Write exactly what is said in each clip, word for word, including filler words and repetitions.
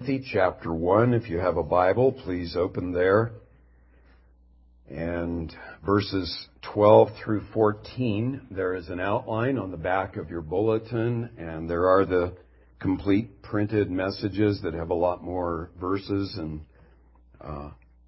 Timothy chapter one. If you have a Bible, please open there. And verses twelve through fourteen, there is an outline on the back of your bulletin, and there are the complete printed messages that have a lot more verses and uh,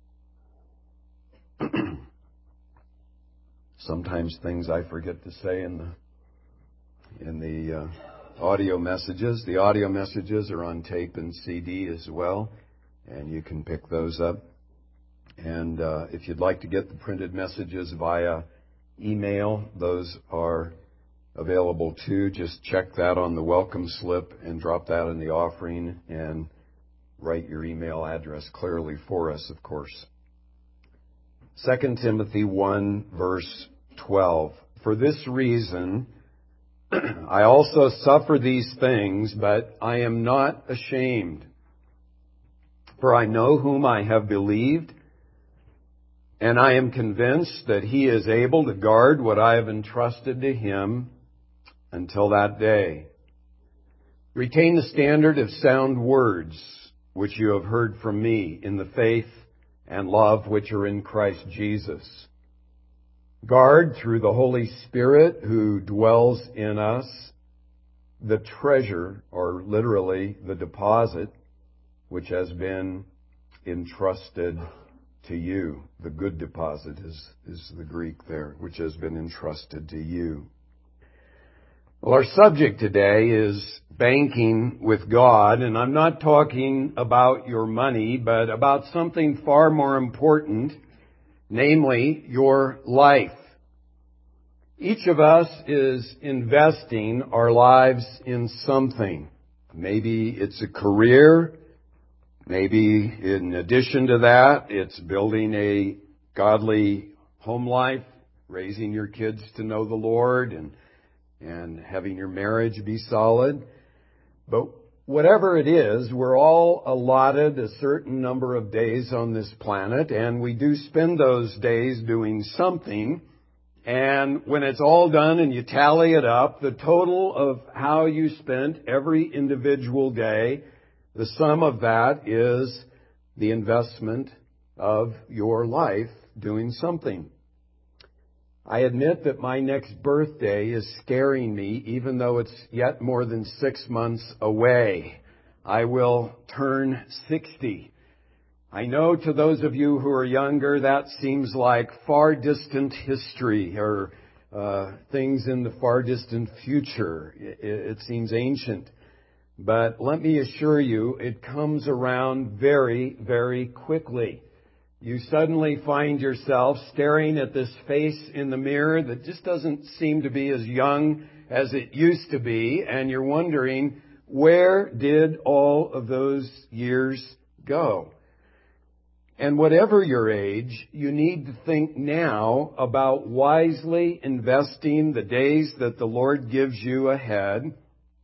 sometimes things I forget to say in the in the uh, audio messages. The audio messages are on tape and C D as well, and you can pick those up. And uh, if you'd like to get the printed messages via email, those are available too. Just check that on the welcome slip and drop that in the offering and write your email address clearly for us, of course. Second Timothy one, verse twelve. For this reason, I also suffer these things, but I am not ashamed. For I know whom I have believed, and I am convinced that he is able to guard what I have entrusted to him until that day. Retain the standard of sound words which you have heard from me in the faith and love which are in Christ Jesus. Guard through the Holy Spirit who dwells in us the treasure, or literally the deposit, which has been entrusted to you. The good deposit is, is the Greek there, which has been entrusted to you. Well, our subject today is banking with God, and I'm not talking about your money, but about something far more important, namely your life. Each of us is investing our lives in something. Maybe it's a career. Maybe in addition to that, it's building a godly home life, raising your kids to know the Lord, and and having your marriage be solid. But whatever it is, we're all allotted a certain number of days on this planet, and we do spend those days doing something. And when it's all done and you tally it up, the total of how you spent every individual day, the sum of that is the investment of your life doing something. I admit that my next birthday is scaring me, even though it's yet more than six months away. I will turn sixty. I know to those of you who are younger, that seems like far distant history or uh, things in the far distant future. It, it seems ancient. But let me assure you, it comes around very, very quickly. You suddenly find yourself staring at this face in the mirror that just doesn't seem to be as young as it used to be, and you're wondering, where did all of those years go? And whatever your age, you need to think now about wisely investing the days that the Lord gives you ahead,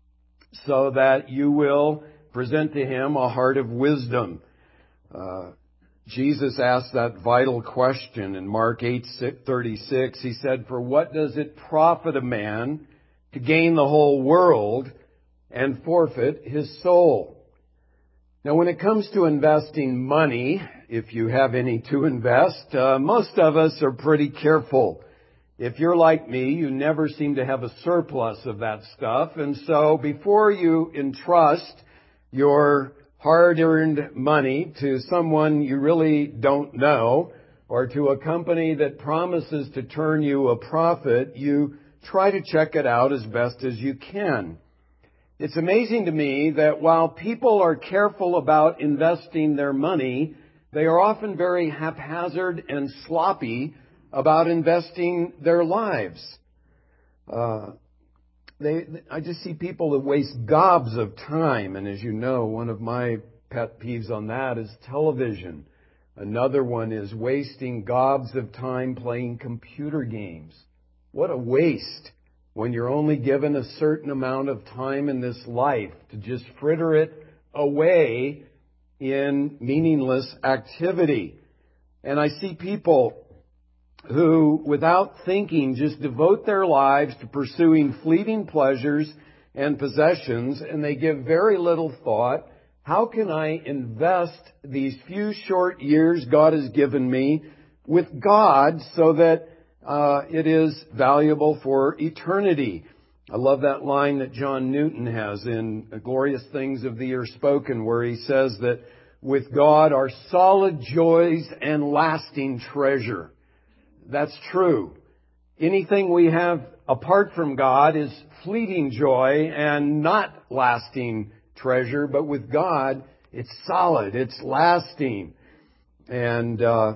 so that you will present to Him a heart of wisdom. Uh, Jesus asked that vital question in Mark eight thirty-six. He said, "For what does it profit a man to gain the whole world and forfeit his soul?" Now, when it comes to investing money, if you have any to invest, uh, most of us are pretty careful. If you're like me, you never seem to have a surplus of that stuff. And so before you entrust your hard-earned money to someone you really don't know, or to a company that promises to turn you a profit, you try to check it out as best as you can. It's amazing to me that while people are careful about investing their money, they are often very haphazard and sloppy about investing their lives. Uh, they, I just see people that waste gobs of time, and as you know, one of my pet peeves on that is television. Another one is wasting gobs of time playing computer games. What a waste when you're only given a certain amount of time in this life to just fritter it away in meaningless activity. And I see people who, without thinking, just devote their lives to pursuing fleeting pleasures and possessions, and they give very little thought how can I invest these few short years God has given me with God so that uh, it is valuable for eternity? I love that line that John Newton has in Glorious Things of the Ear Spoken, where he says that with God are solid joys and lasting treasure. That's true. Anything we have apart from God is fleeting joy and not lasting treasure, but with God, it's solid, it's lasting. And uh,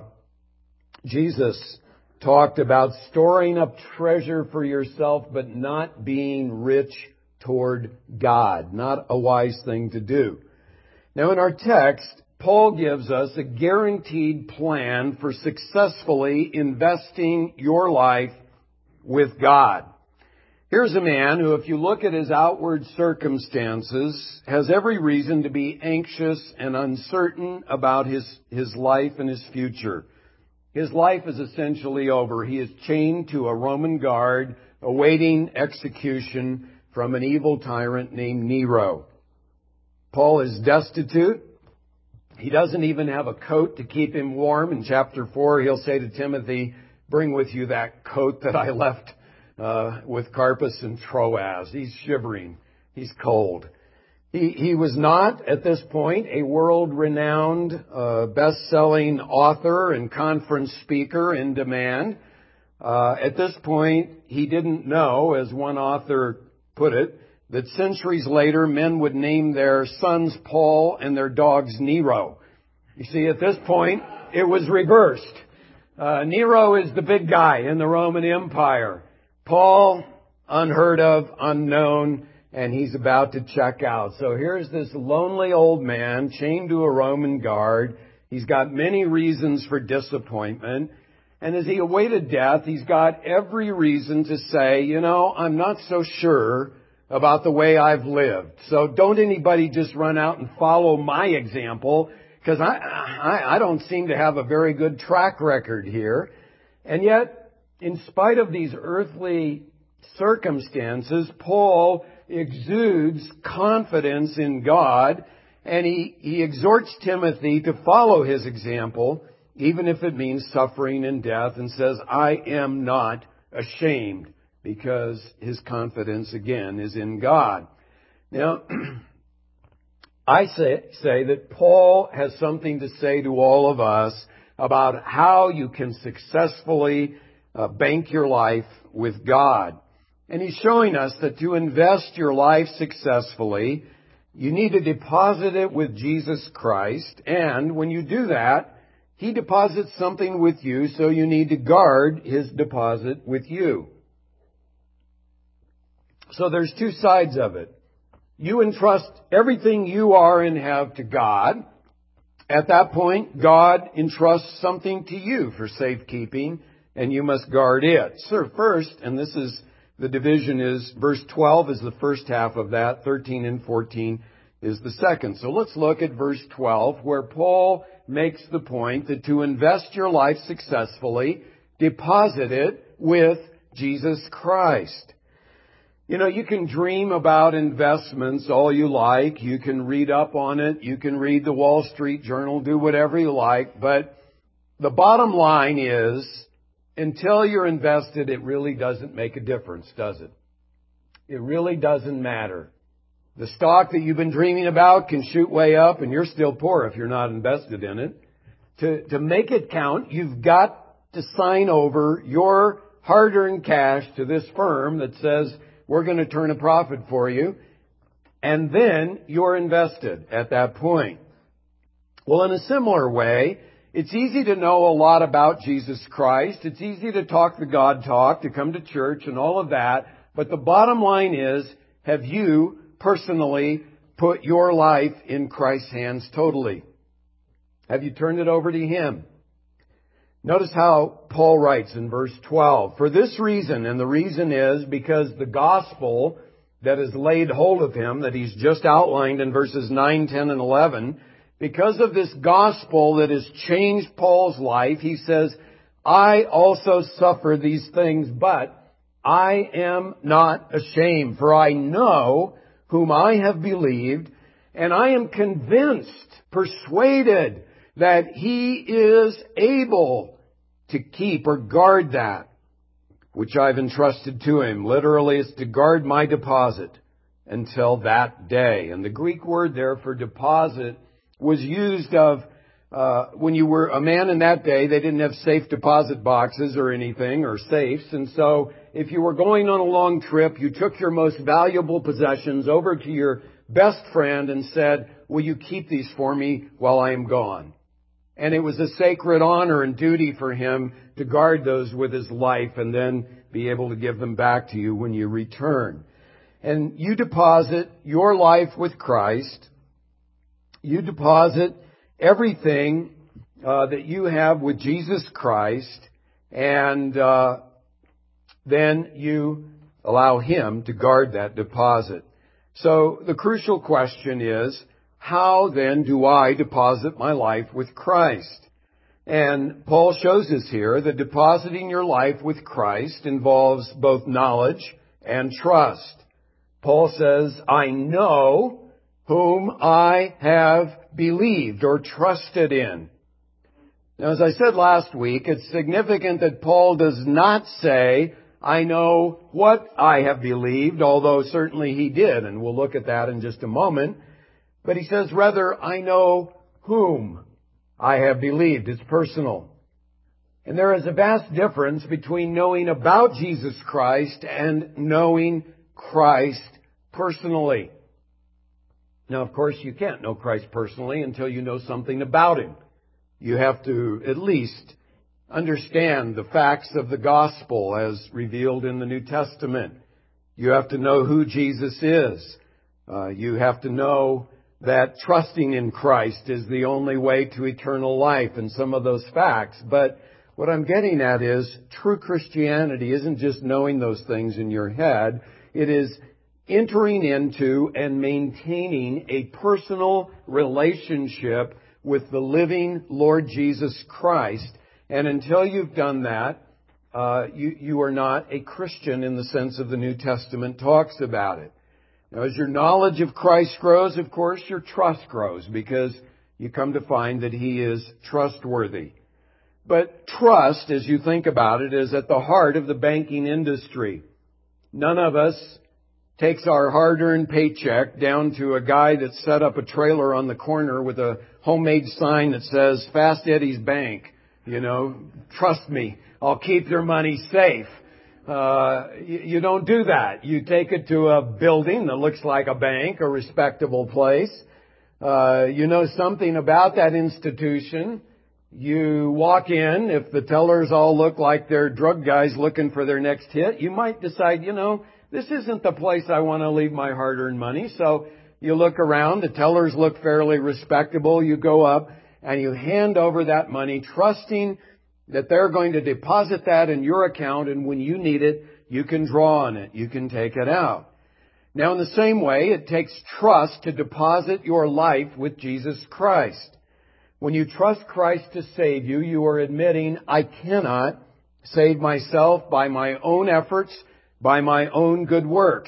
Jesus talked about storing up treasure for yourself, but not being rich toward God. Not a wise thing to do. Now in our text, Paul gives us a guaranteed plan for successfully investing your life with God. Here's a man who, if you look at his outward circumstances, has every reason to be anxious and uncertain about his, his life and his future. His life is essentially over. He is chained to a Roman guard, awaiting execution from an evil tyrant named Nero. Paul is destitute. He doesn't even have a coat to keep him warm. In chapter four, he'll say to Timothy, bring with you that coat that I left uh, with Carpus and Troas. He's shivering. He's cold. He, he was not, at this point, a world-renowned, uh, best-selling author and conference speaker in demand. Uh, at this point, he didn't know, as one author put it, that centuries later, men would name their sons Paul and their dogs Nero. You see, at this point, it was reversed. Uh, Nero is the big guy in the Roman Empire. Paul, unheard of, unknown, and he's about to check out. So here's this lonely old man chained to a Roman guard. He's got many reasons for disappointment. And as he awaited death, he's got every reason to say, you know, I'm not so sure about the way I've lived. So don't anybody just run out and follow my example, because I, I, I don't seem to have a very good track record here. And yet, in spite of these earthly circumstances, Paul exudes confidence in God, and he, he exhorts Timothy to follow his example, even if it means suffering and death, and says, I am not ashamed, because his confidence, again, is in God. Now, I say, say that Paul has something to say to all of us about how you can successfully uh, bank your life with God. And he's showing us that to invest your life successfully, you need to deposit it with Jesus Christ. And when you do that, he deposits something with you, so you need to guard his deposit with you. So there's two sides of it. You entrust everything you are and have to God. At that point, God entrusts something to you for safekeeping, and you must guard it. So first, and this is the division is, verse twelve is the first half of that, thirteen and fourteen is the second. So let's look at verse twelve, where Paul makes the point that to invest your life successfully, deposit it with Jesus Christ. You know, you can dream about investments all you like. You can read up on it. You can read the Wall Street Journal, do whatever you like. But the bottom line is, until you're invested, it really doesn't make a difference, does it? It really doesn't matter. The stock that you've been dreaming about can shoot way up, and you're still poor if you're not invested in it. To, to make it count, you've got to sign over your hard-earned cash to this firm that says, we're going to turn a profit for you. And then you're invested at that point. Well, in a similar way, it's easy to know a lot about Jesus Christ. It's easy to talk the God talk, to come to church and all of that. But the bottom line is, have you personally put your life in Christ's hands totally? Have you turned it over to Him? Notice how Paul writes in verse twelve, for this reason, and the reason is because the gospel that has laid hold of him, that he's just outlined in verses nine, ten, and eleven, because of this gospel that has changed Paul's life, he says, I also suffer these things, but I am not ashamed, for I know whom I have believed, And I am convinced, persuaded, that He is able to keep or guard that which I've entrusted to Him. Literally, it's to guard my deposit until that day. And the Greek word there for deposit was used of uh, when you were a man in that day, they didn't have safe deposit boxes or anything, or safes. And so if you were going on a long trip, you took your most valuable possessions over to your best friend and said, will you keep these for me while I am gone? And it was a sacred honor and duty for him to guard those with his life and then be able to give them back to you when you return. And you deposit your life with Christ. You deposit everything uh, that you have with Jesus Christ, and uh, then you allow Him to guard that deposit. So the crucial question is, how then do I deposit my life with Christ? And Paul shows us here that depositing your life with Christ involves both knowledge and trust. Paul says, I know whom I have believed or trusted in. Now, as I said last week, it's significant that Paul does not say, I know what I have believed, although certainly he did, and we'll look at that in just a moment. But he says, rather, I know whom I have believed. It's personal. And there is a vast difference between knowing about Jesus Christ and knowing Christ personally. Now, of course, you can't know Christ personally until you know something about Him. You have to at least understand the facts of the gospel as revealed in the New Testament. You have to know who Jesus is. Uh, you have to know that trusting in Christ is the only way to eternal life and some of those facts. But what I'm getting at is true Christianity isn't just knowing those things in your head. It is entering into and maintaining a personal relationship with the living Lord Jesus Christ. And until you've done that, uh, you, you are not a Christian in the sense of the New Testament talks about it. Now, as your knowledge of Christ grows, of course, your trust grows because you come to find that He is trustworthy. But trust, as you think about it, is at the heart of the banking industry. None of us takes our hard-earned paycheck down to a guy that set up a trailer on the corner with a homemade sign that says, Fast Eddie's Bank. You know, trust me, I'll keep your money safe. Uh, you, you don't do that. You take it to a building that looks like a bank, a respectable place. Uh, you know something about that institution. You walk in. If the tellers all look like they're drug guys looking for their next hit, you might decide, you know, this isn't the place I want to leave my hard-earned money. So you look around. The tellers look fairly respectable. You go up and you hand over that money, trusting that they're going to deposit that in your account, and when you need it, you can draw on it. You can take it out. Now, in the same way, it takes trust to deposit your life with Jesus Christ. When you trust Christ to save you, you are admitting, I cannot save myself by my own efforts, by my own good works.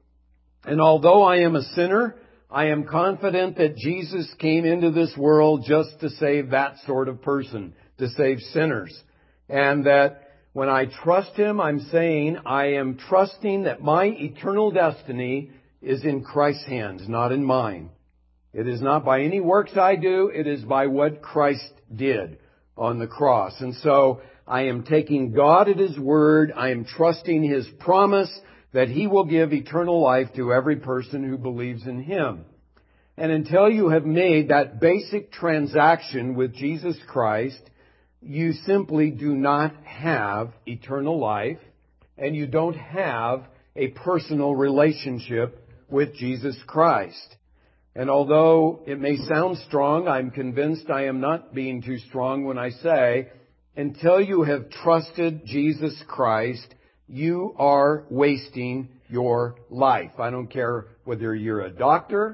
And although I am a sinner, I am confident that Jesus came into this world just to save that sort of person, to save sinners. And that when I trust Him, I'm saying I am trusting that my eternal destiny is in Christ's hands, not in mine. It is not by any works I do, it is by what Christ did on the cross. And so I am taking God at His word. I am trusting His promise that He will give eternal life to every person who believes in Him. And until you have made that basic transaction with Jesus Christ, you simply do not have eternal life, and you don't have a personal relationship with Jesus Christ. And although it may sound strong, I'm convinced I am not being too strong when I say, until you have trusted Jesus Christ, you are wasting your life. I don't care whether you're a doctor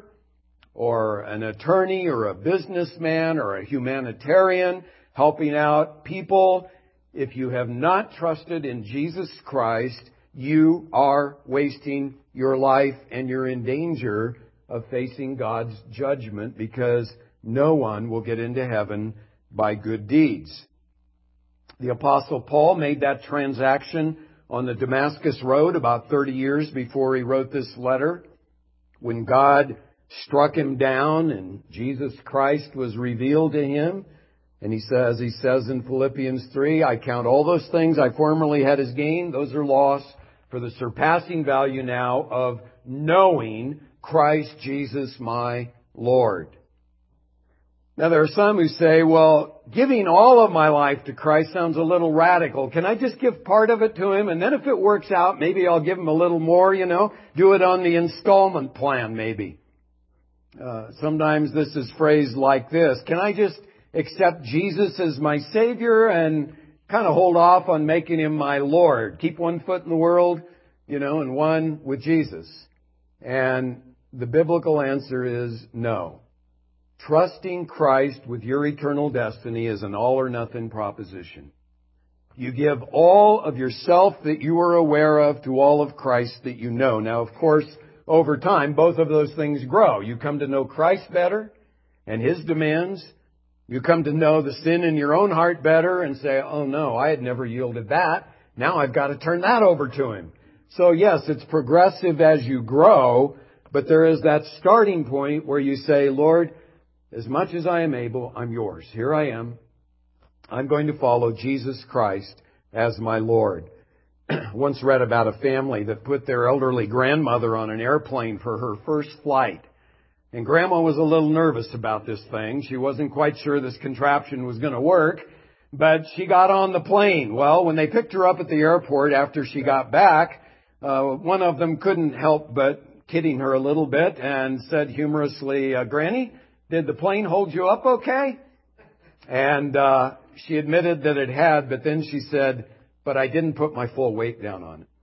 or an attorney or a businessman or a humanitarian helping out people. If you have not trusted in Jesus Christ, you are wasting your life and you're in danger of facing God's judgment, because no one will get into heaven by good deeds. The Apostle Paul made that transaction on the Damascus Road about thirty years before he wrote this letter, when God struck him down and Jesus Christ was revealed to him. And he says, he says in Philippians three, I count all those things I formerly had as gain, those are loss, for the surpassing value now of knowing Christ Jesus my Lord. Now there are some who say, well, giving all of my life to Christ sounds a little radical. Can I just give part of it to Him? And then if it works out, maybe I'll give Him a little more, you know, do it on the installment plan maybe. Uh, sometimes this is phrased like this. Can I just accept Jesus as my Savior and kind of hold off on making Him my Lord? Keep one foot in the world, you know, and one with Jesus. And the biblical answer is no. Trusting Christ with your eternal destiny is an all or nothing proposition. You give all of yourself that you are aware of to all of Christ that you know. Now, of course, over time, both of those things grow. You come to know Christ better and His demands. You come to know the sin in your own heart better and say, oh no, I had never yielded that. Now I've got to turn that over to Him. So yes, it's progressive as you grow, but there is that starting point where you say, Lord, as much as I am able, I'm yours. Here I am. I'm going to follow Jesus Christ as my Lord. Once read about a family that put their elderly grandmother on an airplane for her first flight. And Grandma was a little nervous about this thing. She wasn't quite sure this contraption was going to work, but she got on the plane. Well, when they picked her up at the airport after she got back, uh, one of them couldn't help but kidding her a little bit and said humorously, uh, Granny, did the plane hold you up okay? And uh, she admitted that it had, but then she said, but I didn't put my full weight down on it.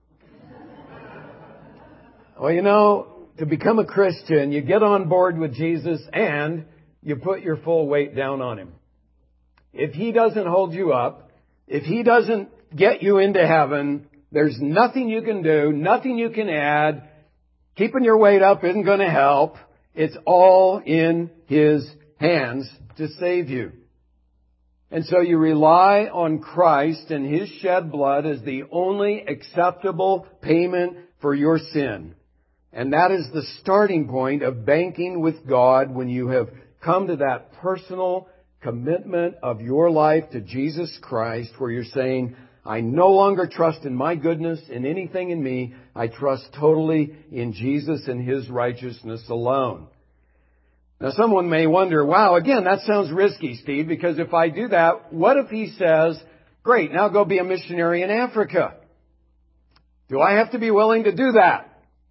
Well, you know, to become a Christian, you get on board with Jesus and you put your full weight down on Him. If He doesn't hold you up, if He doesn't get you into heaven, there's nothing you can do, nothing you can add. Keeping your weight up isn't going to help. It's all in His hands to save you. And so you rely on Christ and His shed blood as the only acceptable payment for your sin. And that is the starting point of banking with God when you have come to that personal commitment of your life to Jesus Christ, where you're saying, I no longer trust in my goodness, in anything in me. I trust totally in Jesus and His righteousness alone. Now someone may wonder, wow, again, that sounds risky, Steve, because if I do that, what if He says, great, now go be a missionary in Africa? Do I have to be willing to do that?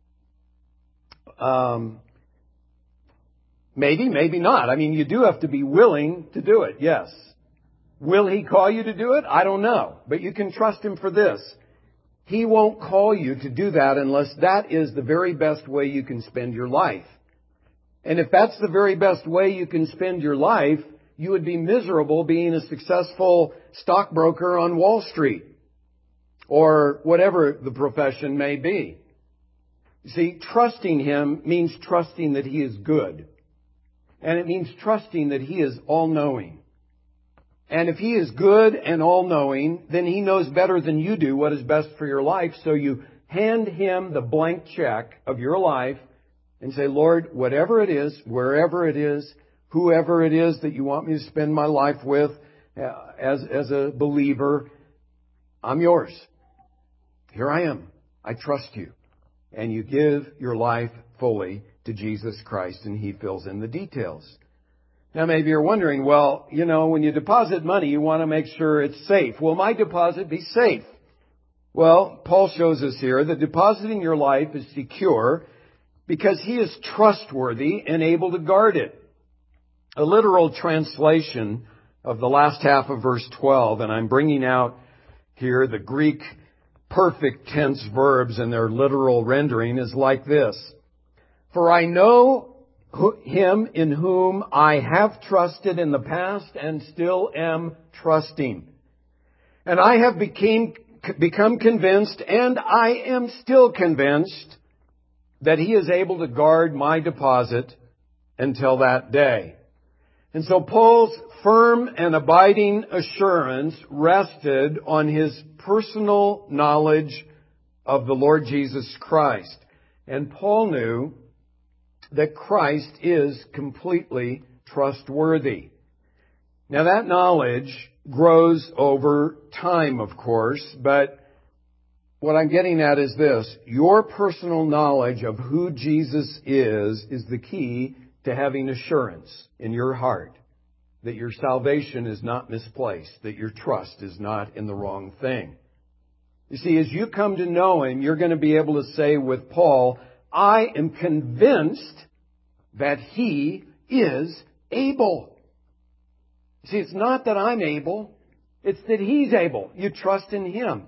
Um, maybe, maybe not. I mean, you do have to be willing to do it, yes. Will He call you to do it? I don't know. But you can trust Him for this. He won't call you to do that unless that is the very best way you can spend your life. And if that's the very best way you can spend your life, you would be miserable being a successful stockbroker on Wall Street or whatever the profession may be. You see, trusting Him means trusting that He is good. And it means trusting that He is all-knowing. And if He is good and all-knowing, then He knows better than you do what is best for your life. So you hand Him the blank check of your life and say, Lord, whatever it is, wherever it is, whoever it is that you want me to spend my life with uh, as, as a believer, I'm yours. Here I am. I trust you. And you give your life fully to Jesus Christ, and He fills in the details. Now maybe you're wondering, well, you know, when you deposit money, you want to make sure it's safe. Will my deposit be safe? Well, Paul shows us here that depositing your life is secure because He is trustworthy and able to guard it. A literal translation of the last half of verse twelve, and I'm bringing out here the Greek perfect tense verbs in their literal rendering, is like this. For I know Him in whom I have trusted in the past and still am trusting. And I have became, become convinced, and I am still convinced, that He is able to guard my deposit until that day. And so Paul's firm and abiding assurance rested on his personal knowledge of the Lord Jesus Christ. And Paul knew that Christ is completely trustworthy. Now that knowledge grows over time, of course, but what I'm getting at is this. Your personal knowledge of who Jesus is is the key to having assurance in your heart that your salvation is not misplaced, that your trust is not in the wrong thing. You see, as you come to know Him, you're going to be able to say with Paul, I am convinced that He is able. See, it's not that I'm able, it's that He's able. You trust in Him.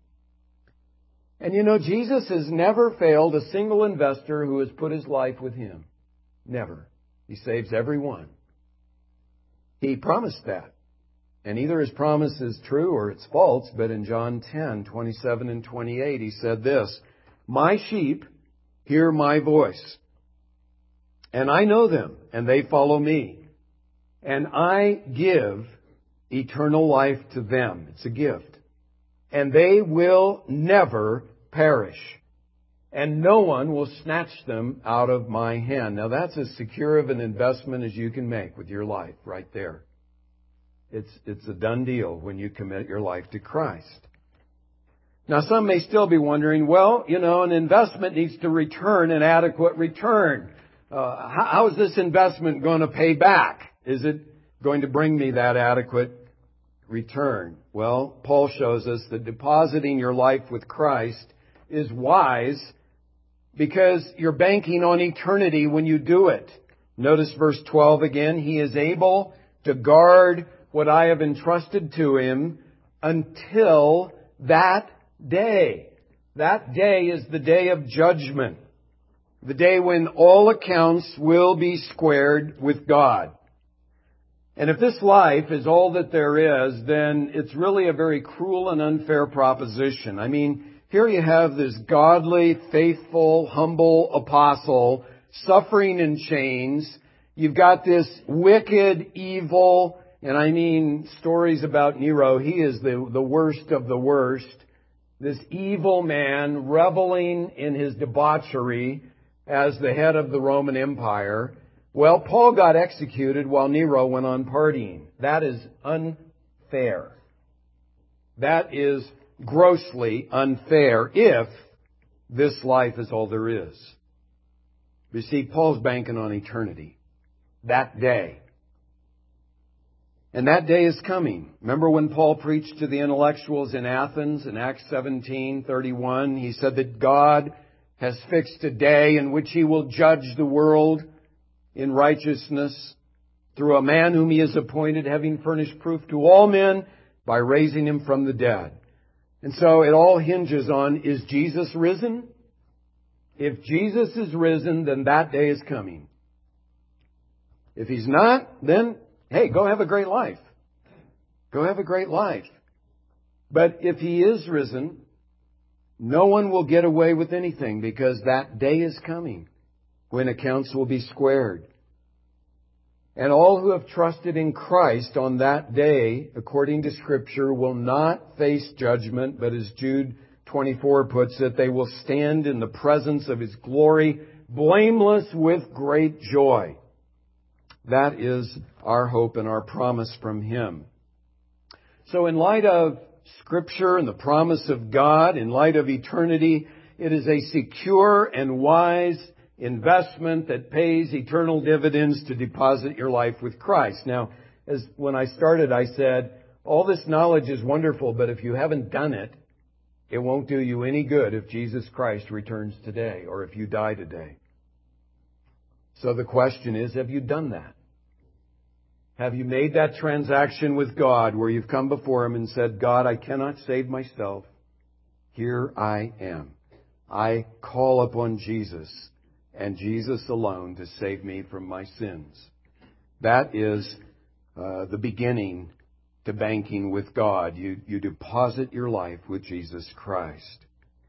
And you know, Jesus has never failed a single investor who has put his life with Him. Never. He saves every one. He promised that. And either His promise is true or it's false, but in John ten, twenty-seven and twenty-eight, He said this, my sheep hear my voice, and I know them, and they follow me. And I give eternal life to them. It's a gift. And they will never perish. And no one will snatch them out of my hand. Now that's as secure of an investment as you can make with your life right there. It's, it's a done deal when you commit your life to Christ. Now some may still be wondering, well, you know, an investment needs to return an adequate return. Uh, how, how is this investment going to pay back? Is it going to bring me that adequate return? Well, Paul shows us that depositing your life with Christ is wise because you're banking on eternity when you do it. Notice verse twelve again. He is able to guard what I have entrusted to Him until that day. That day is the day of judgment. The day when all accounts will be squared with God. And if this life is all that there is, then it's really a very cruel and unfair proposition. I mean, here you have this godly, faithful, humble apostle suffering in chains. You've got this wicked, evil, and I mean stories about Nero. He is the, the worst of the worst. This evil man reveling in his debauchery as the head of the Roman Empire. Well, Paul got executed while Nero went on partying. That is unfair. That is grossly unfair if this life is all there is. You see, Paul's banking on eternity. That day. And that day is coming. Remember when Paul preached to the intellectuals in Athens in Acts seventeen thirty-one? He said that God has fixed a day in which He will judge the world in righteousness through a man whom He has appointed, having furnished proof to all men by raising Him from the dead. And so it all hinges on, is Jesus risen? If Jesus is risen, then that day is coming. If He's not, then, hey, go have a great life. Go have a great life. But if He is risen, no one will get away with anything because that day is coming when accounts will be squared. And all who have trusted in Christ on that day, according to Scripture, will not face judgment, but as Jude twenty-four puts it, they will stand in the presence of His glory, blameless with great joy. That is our hope and our promise from Him. So in light of Scripture and the promise of God, in light of eternity, it is a secure and wise investment that pays eternal dividends to deposit your life with Christ. Now, as when I started, I said, all this knowledge is wonderful, but if you haven't done it, it won't do you any good if Jesus Christ returns today or if you die today. So the question is, have you done that? Have you made that transaction with God where you've come before Him and said, God, I cannot save myself. Here I am. I call upon Jesus and Jesus alone to save me from my sins. That is uh, the beginning to banking with God. You, you deposit your life with Jesus Christ.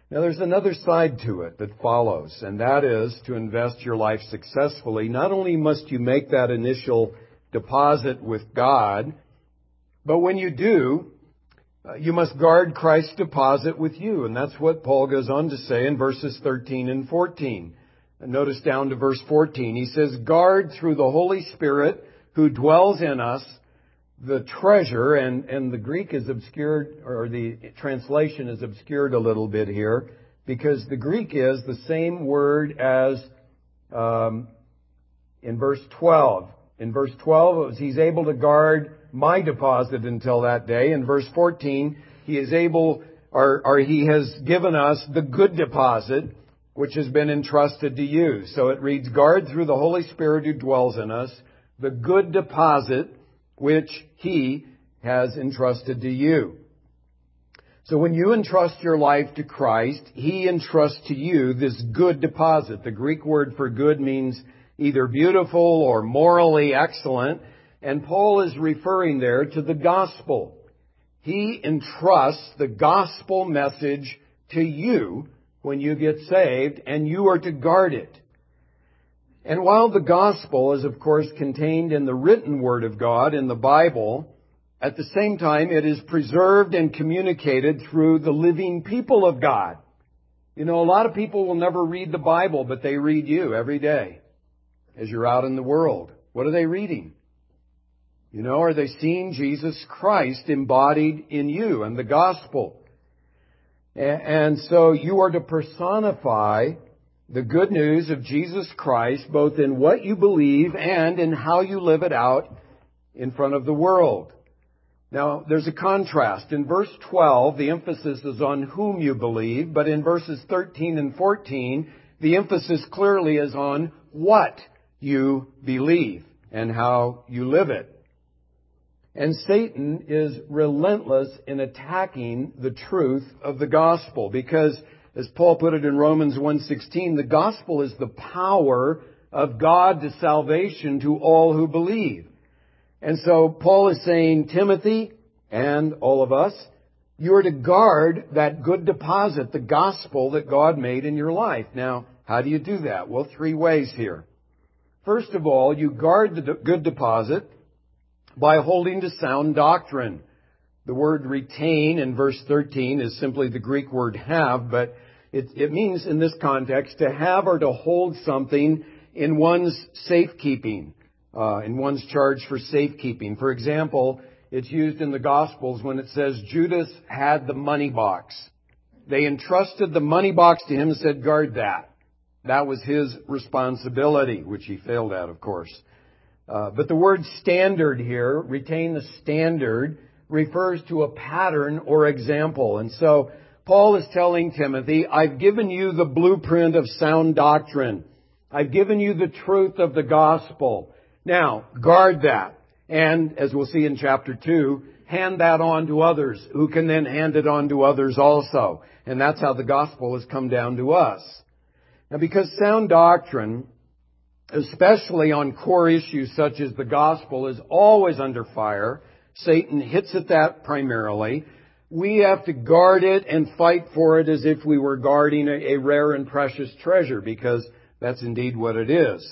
Now there's another side to it that follows, and that is to invest your life successfully. Not only must you make that initial deposit with God, but when you do, uh, you must guard Christ's deposit with you. And that's what Paul goes on to say in verses thirteen and fourteen. And notice down to verse fourteen. He says, guard through the Holy Spirit who dwells in us the treasure, and, and the Greek is obscured, or the translation is obscured a little bit here, because the Greek is the same word as um, in verse twelve. In verse twelve, it was, he's able to guard my deposit until that day. In verse fourteen, he is able, or, or he has given us the good deposit, which has been entrusted to you. So it reads, guard through the Holy Spirit who dwells in us the good deposit which He has entrusted to you. So when you entrust your life to Christ, He entrusts to you this good deposit. The Greek word for good means either beautiful or morally excellent, and Paul is referring there to the gospel. He entrusts the gospel message to you when you get saved, and you are to guard it. And while the gospel is, of course, contained in the written word of God in the Bible, at the same time it is preserved and communicated through the living people of God. You know, a lot of people will never read the Bible, but they read you every day as you're out in the world. What are they reading? You know, are they seeing Jesus Christ embodied in you and the gospel? And so you are to personify the good news of Jesus Christ, both in what you believe and in how you live it out in front of the world. Now, there's a contrast. In verse twelve, the emphasis is on whom you believe, but in verses thirteen and fourteen, the emphasis clearly is on what you believe and how you live it. And Satan is relentless in attacking the truth of the gospel because, as Paul put it in Romans one sixteen, the gospel is the power of God to salvation to all who believe. And so Paul is saying, Timothy and all of us, you are to guard that good deposit, the gospel that God made in your life. Now, how do you do that? Well, three ways here. First of all, you guard the good deposit by holding to sound doctrine. The word retain in verse thirteen is simply the Greek word have, but it, it means in this context to have or to hold something in one's safekeeping, uh, in one's charge for safekeeping. For example, it's used in the Gospels when it says Judas had the money box. They entrusted the money box to him and said, guard that. That was his responsibility, which he failed at, of course. Uh, but the word standard here, retain the standard, refers to a pattern or example. And so Paul is telling Timothy, I've given you the blueprint of sound doctrine. I've given you the truth of the gospel. Now, guard that. And, as we'll see in chapter two, hand that on to others, who can then hand it on to others also. And that's how the gospel has come down to us. Now, because sound doctrine, especially on core issues such as the gospel, is always under fire, Satan hits at that primarily. We have to guard it and fight for it as if we were guarding a, a rare and precious treasure, because that's indeed what it is.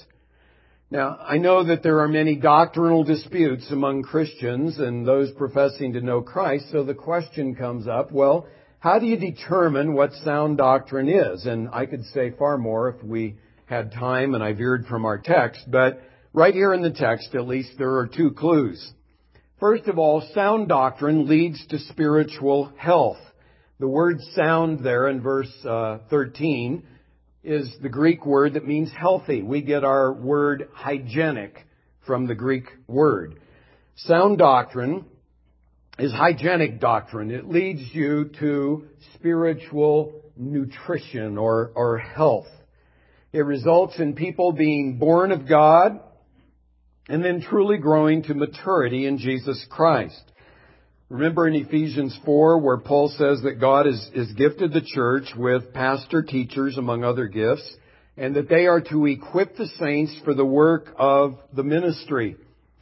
Now, I know that there are many doctrinal disputes among Christians and those professing to know Christ, so the question comes up, well, how do you determine what sound doctrine is? And I could say far more if we had time and I veered from our text, but right here in the text, at least, there are two clues. First of all, sound doctrine leads to spiritual health. The word sound there in verse uh, thirteen is the Greek word that means healthy. We get our word hygienic from the Greek word. Sound doctrine is hygienic doctrine. It leads you to spiritual nutrition or, or health. It results in people being born of God and then truly growing to maturity in Jesus Christ. Remember in Ephesians four where Paul says that God has, has gifted the church with pastor teachers among other gifts, and that they are to equip the saints for the work of the ministry.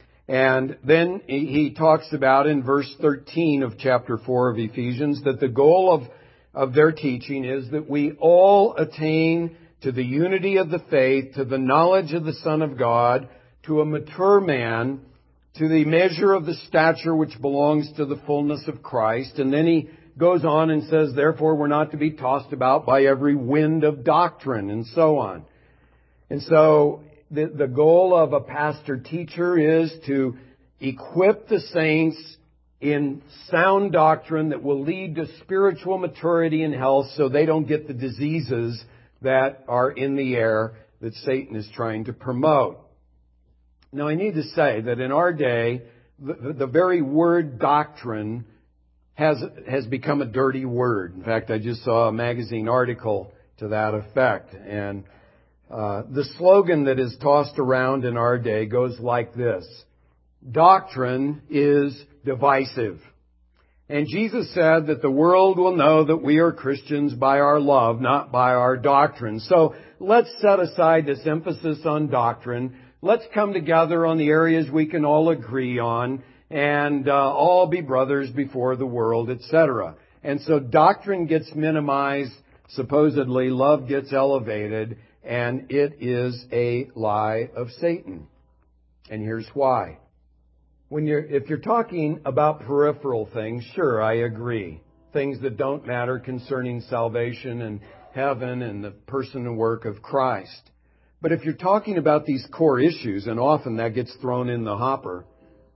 And then he talks about in verse thirteen of chapter four of Ephesians that the goal of of their teaching is that we all attain to the unity of the faith, to the knowledge of the Son of God, to a mature man, to the measure of the stature which belongs to the fullness of Christ. And then he goes on and says, therefore we're not to be tossed about by every wind of doctrine, and so on. And so the, the goal of a pastor-teacher is to equip the saints in sound doctrine that will lead to spiritual maturity and health so they don't get the diseases that are in the air that Satan is trying to promote. Now, I need to say that in our day, the, the very word doctrine has has become a dirty word. In fact, I just saw a magazine article to that effect. And uh, the slogan that is tossed around in our day goes like this: doctrine is divisive. And Jesus said that the world will know that we are Christians by our love, not by our doctrine. So let's set aside this emphasis on doctrine. Let's come together on the areas we can all agree on and uh, all be brothers before the world, et cetera. And so doctrine gets minimized, supposedly love gets elevated, and it is a lie of Satan. And here's why. When you're, if you're talking about peripheral things, sure, I agree. Things that don't matter concerning salvation and heaven and the person and work of Christ. But if you're talking about these core issues, and often that gets thrown in the hopper,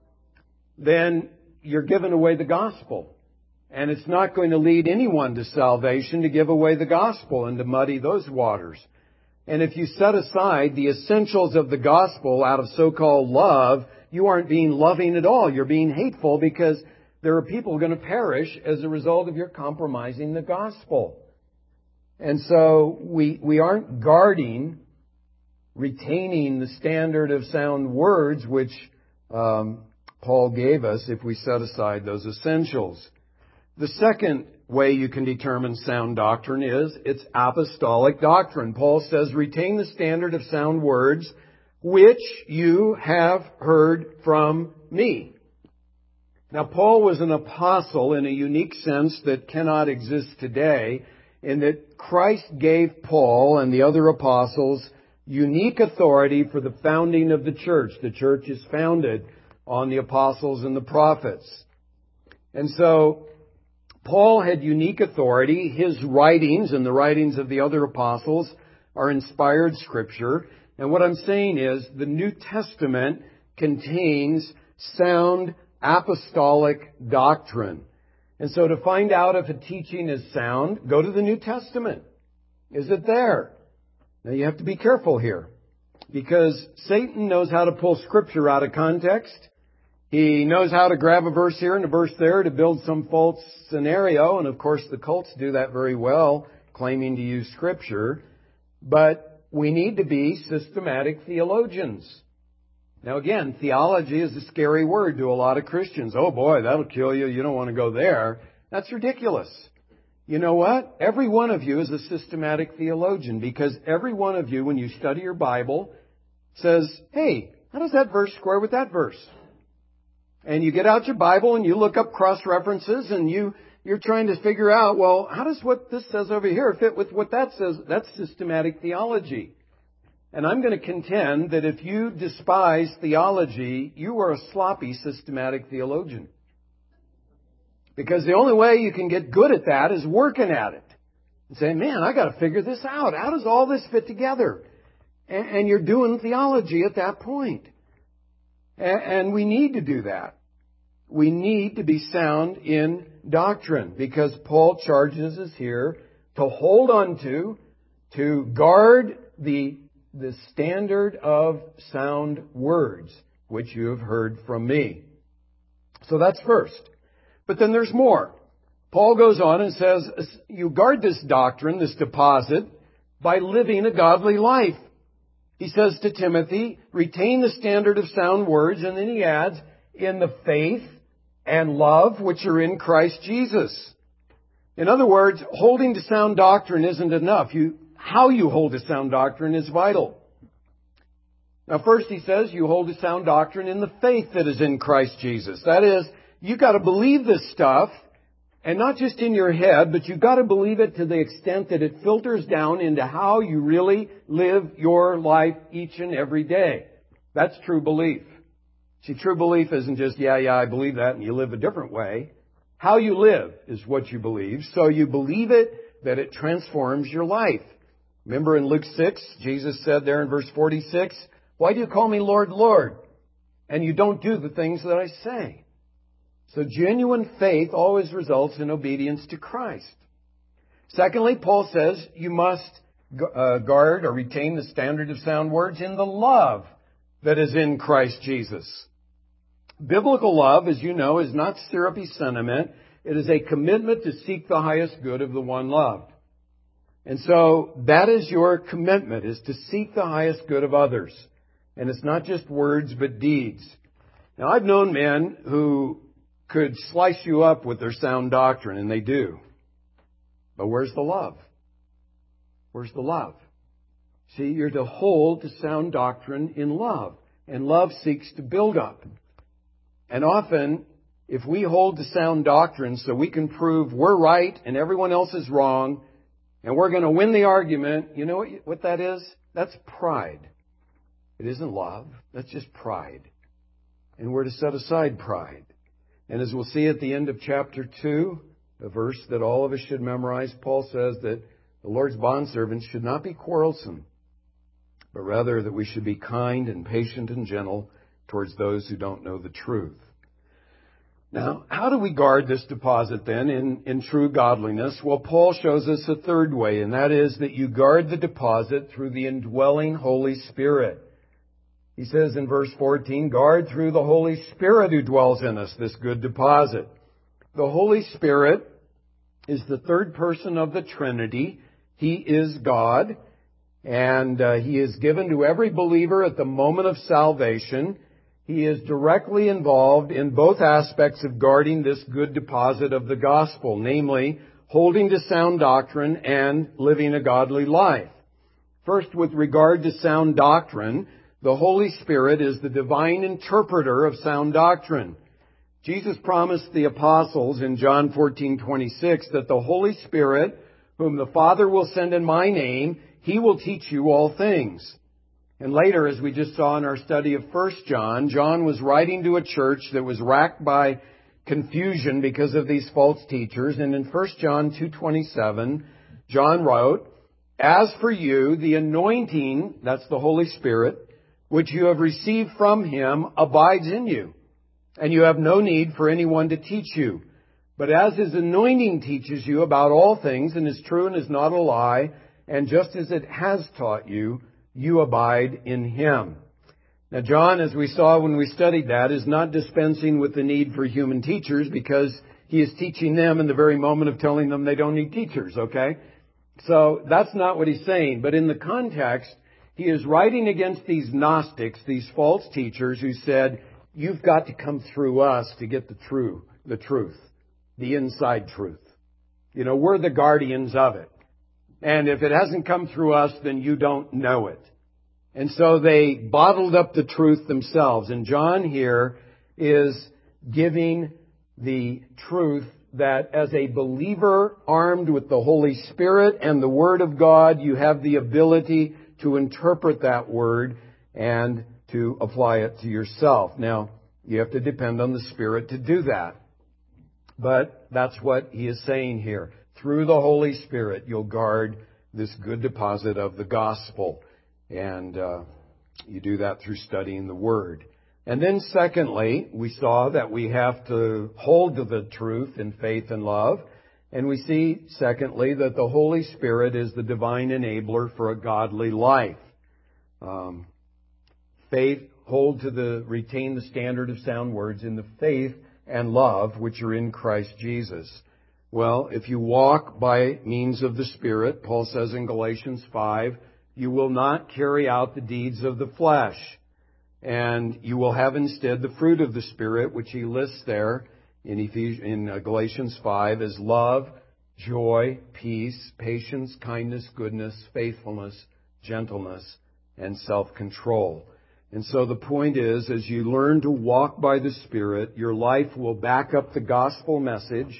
then you're giving away the gospel. And it's not going to lead anyone to salvation to give away the gospel and to muddy those waters. And if you set aside the essentials of the gospel out of so-called love, you aren't being loving at all. You're being hateful because there are people going to perish as a result of your compromising the gospel. And so we we aren't guarding, retaining the standard of sound words which um, Paul gave us if we set aside those essentials. The second way you can determine sound doctrine is it's apostolic doctrine. Paul says, retain the standard of sound words which you have heard from me. Now, Paul was an apostle in a unique sense that cannot exist today, in that Christ gave Paul and the other apostles unique authority for the founding of the church. The church is founded on the apostles and the prophets. And so, Paul had unique authority. His writings and the writings of the other apostles are inspired scripture. And what I'm saying is the New Testament contains sound apostolic doctrine. And so to find out if a teaching is sound, go to the New Testament. Is it there? Now you have to be careful here, because Satan knows how to pull scripture out of context. He knows how to grab a verse here and a verse there to build some false scenario. And of course the cults do that very well, claiming to use scripture. But we need to be systematic theologians. Now again, theology is a scary word to a lot of Christians. Oh boy, that'll kill you. You don't want to go there. That's ridiculous. You know what? Every one of you is a systematic theologian, because every one of you, when you study your Bible, says, hey, how does that verse square with that verse? And you get out your Bible and you look up cross-references and you You're trying to figure out, well, how does what this says over here fit with what that says? That's systematic theology. And I'm going to contend that if you despise theology, you are a sloppy systematic theologian. Because the only way you can get good at that is working at it. And saying, man, I got to figure this out. How does all this fit together? And, and you're doing theology at that point. And, and we need to do that. We need to be sound in doctrine, because Paul charges us here to hold on to, to guard the, the standard of sound words, which you have heard from me. So that's first. But then there's more. Paul goes on and says, you guard this doctrine, this deposit, by living a godly life. He says to Timothy, retain the standard of sound words, and then he adds, in the faith and love which are in Christ Jesus. In other words, holding to sound doctrine isn't enough. You, how you hold to sound doctrine is vital. Now first he says you hold to sound doctrine in the faith that is in Christ Jesus. That is, you've got to believe this stuff And not just in your head, but you've got to believe it to the extent that it filters down into how you really live your life each and every day. That's true belief. See, true belief isn't just, yeah, yeah, I believe that, and you live a different way. How you live is what you believe. So you believe it, that it transforms your life. Remember in Luke six, Jesus said there in verse forty-six, "Why do you call me Lord, Lord, and you don't do the things that I say?" So genuine faith always results in obedience to Christ. Secondly, Paul says you must uh, guard or retain the standard of sound words in the love that is in Christ Jesus. Biblical love, as you know, is not syrupy sentiment. It is a commitment to seek the highest good of the one loved. And so that is your commitment, is to seek the highest good of others. And it's not just words, but deeds. Now, I've known men who could slice you up with their sound doctrine, and they do. But where's the love? Where's the love? See, you're to hold to sound doctrine in love. And love seeks to build up. And often, if we hold to sound doctrine so we can prove we're right and everyone else is wrong, and we're going to win the argument, you know what, what that is? That's pride. It isn't love. That's just pride. And we're to set aside pride. And as we'll see at the end of chapter two, a verse that all of us should memorize, Paul says that the Lord's bondservants should not be quarrelsome, but rather that we should be kind and patient and gentle towards those who don't know the truth. Now, how do we guard this deposit then in, in true godliness? Well, Paul shows us a third way, and that is that you guard the deposit through the indwelling Holy Spirit. He says in verse fourteen, guard through the Holy Spirit who dwells in us this good deposit. The Holy Spirit is the third person of the Trinity. He is God, and uh, He is given to every believer at the moment of salvation. He is directly involved in both aspects of guarding this good deposit of the gospel, namely, holding to sound doctrine and living a godly life. First, with regard to sound doctrine, the Holy Spirit is the divine interpreter of sound doctrine. Jesus promised the apostles in John fourteen twenty-six that the Holy Spirit, whom the Father will send in my name, He will teach you all things. And later, as we just saw in our study of First John, John was writing to a church that was racked by confusion because of these false teachers. And in First John two twenty-seven, John wrote, "As for you, the anointing," that's the Holy Spirit, "which you have received from Him abides in you, and you have no need for anyone to teach you. But as His anointing teaches you about all things, and is true and is not a lie, and just as it has taught you, you abide in Him." Now, John, as we saw when we studied that, is not dispensing with the need for human teachers because he is teaching them in the very moment of telling them they don't need teachers, okay? So that's not what he's saying. But in the context, he is writing against these Gnostics, these false teachers who said, you've got to come through us to get the true, the truth, the inside truth. You know, we're the guardians of it. And if it hasn't come through us, then you don't know it. And so they bottled up the truth themselves. And John here is giving the truth that as a believer armed with the Holy Spirit and the Word of God, you have the ability to interpret that Word and to apply it to yourself. Now, you have to depend on the Spirit to do that. But that's what he is saying here. Through the Holy Spirit, you'll guard this good deposit of the gospel. And uh, you do that through studying the Word. And then secondly, we saw that we have to hold to the truth in faith and love. And we see, secondly, that the Holy Spirit is the divine enabler for a godly life. Um, faith, hold to the, retain the standard of sound words in the faith and love which are in Christ Jesus. Well, if you walk by means of the Spirit, Paul says in Galatians five, you will not carry out the deeds of the flesh. And you will have instead the fruit of the Spirit, which he lists there in, Ephesians, in Galatians five as love, joy, peace, patience, kindness, goodness, faithfulness, gentleness, and self-control. And so the point is, as you learn to walk by the Spirit, your life will back up the gospel message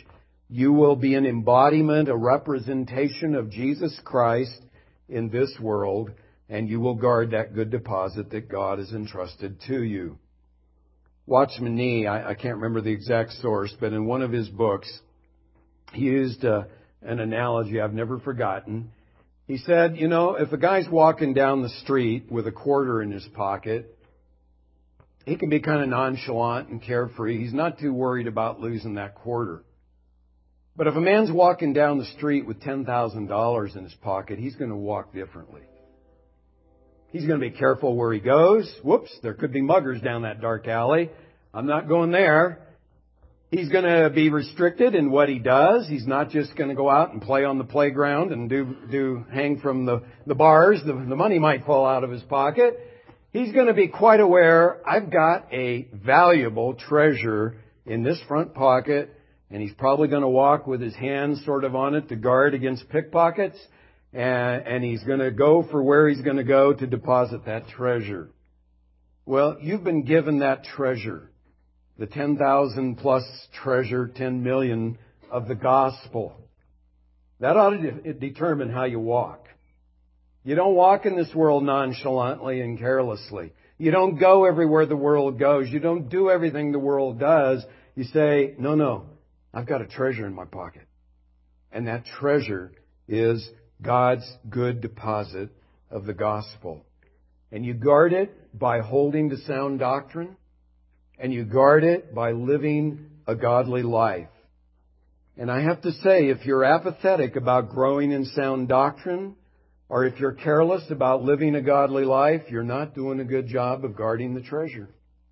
You will be an embodiment, a representation of Jesus Christ in this world, and you will guard that good deposit that God has entrusted to you. Watchman Nee, I, I can't remember the exact source, but in one of his books, he used uh, an analogy I've never forgotten. He said, you know, if a guy's walking down the street with a quarter in his pocket, he can be kind of nonchalant and carefree. He's not too worried about losing that quarter. But if a man's walking down the street with ten thousand dollars in his pocket, he's going to walk differently. He's going to be careful where he goes. Whoops, there could be muggers down that dark alley. I'm not going there. He's going to be restricted in what he does. He's not just going to go out and play on the playground and do do hang from the, the bars. The, the money might fall out of his pocket. He's going to be quite aware, I've got a valuable treasure in this front pocket, and he's probably going to walk with his hands sort of on it to guard against pickpockets, and, and he's going to go for where he's going to go to deposit that treasure. Well, you've been given that treasure. The ten thousand plus treasure, ten million of the gospel. That ought to de- determine how you walk. You don't walk in this world nonchalantly and carelessly. You don't go everywhere the world goes. You don't do everything the world does. You say, no, no, I've got a treasure in my pocket. And that treasure is God's good deposit of the gospel. And you guard it by holding to sound doctrine. And you guard it by living a godly life. And I have to say, if you're apathetic about growing in sound doctrine, or if you're careless about living a godly life, you're not doing a good job of guarding the treasure.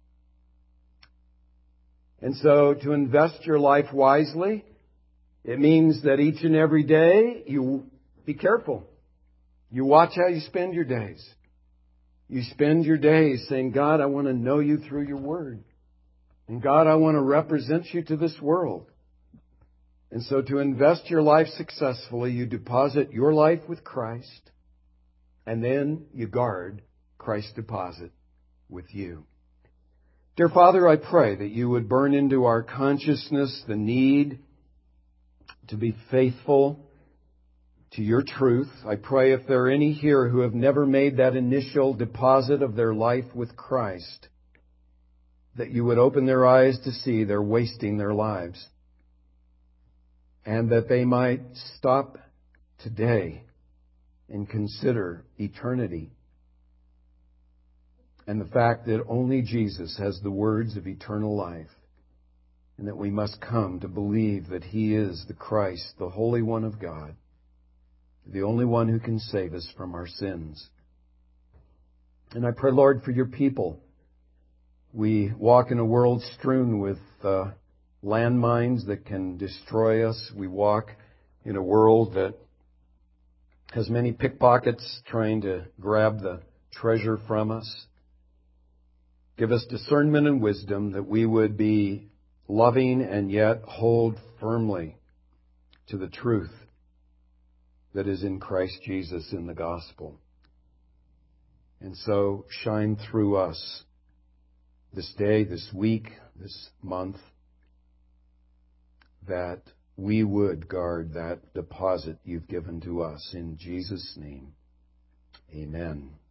And so to invest your life wisely, it means that each and every day you be careful. You watch how you spend your days. You spend your days saying, God, I want to know you through your word. And God, I want to represent you to this world. And so to invest your life successfully, you deposit your life with Christ, and then you guard Christ's deposit with you. Dear Father, I pray that you would burn into our consciousness the need to be faithful to your truth. I pray if there are any here who have never made that initial deposit of their life with Christ, that you would open their eyes to see they're wasting their lives, and that they might stop today and consider eternity and the fact that only Jesus has the words of eternal life, and that we must come to believe that He is the Christ, the Holy One of God, the only one who can save us from our sins. And I pray, Lord, for your people. We walk in a world strewn with uh, landmines that can destroy us. We walk in a world that has many pickpockets trying to grab the treasure from us. Give us discernment and wisdom that we would be loving and yet hold firmly to the truth that is in Christ Jesus in the gospel. And so shine through us this day, this week, this month, that we would guard that deposit you've given to us. In Jesus' name, amen.